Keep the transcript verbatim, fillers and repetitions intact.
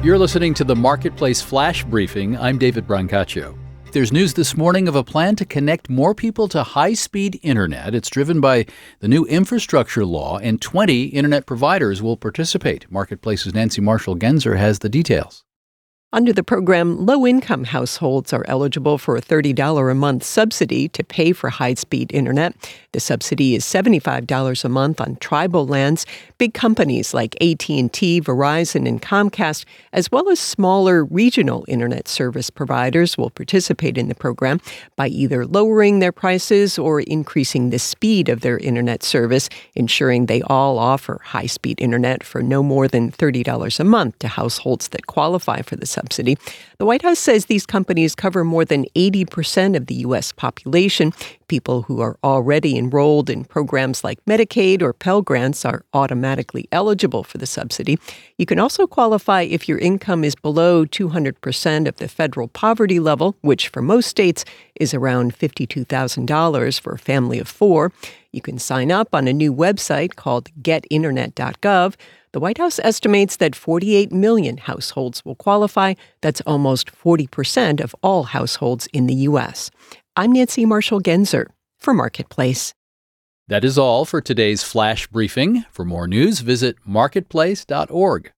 You're listening to the Marketplace Flash Briefing. I'm David Brancaccio. There's news this morning of a plan to connect more people to high-speed internet. It's driven by the new infrastructure law, and twenty internet providers will participate. Marketplace's Nancy Marshall-Genzer has the details. Under the program, low-income households are eligible for a thirty dollars a month subsidy to pay for high-speed internet. The subsidy is seventy-five dollars a month on tribal lands. Big companies like A T and T, Verizon, and Comcast, as well as smaller regional internet service providers, will participate in the program by either lowering their prices or increasing the speed of their internet service, ensuring they all offer high-speed internet for no more than thirty dollars a month to households that qualify for the subsidy. Subsidy. The White House says these companies cover more than eighty percent of the U S population. People who are already enrolled in programs like Medicaid or Pell Grants are automatically eligible for the subsidy. You can also qualify if your income is below two hundred percent of the federal poverty level, which for most states is around fifty-two thousand dollars for a family of four. You can sign up on a new website called get internet dot gov. The White House estimates that forty-eight million households will qualify. That's almost forty percent of all households in the U S. I'm Nancy Marshall-Genzer for Marketplace. That is all for today's Flash Briefing. For more news, visit marketplace dot org.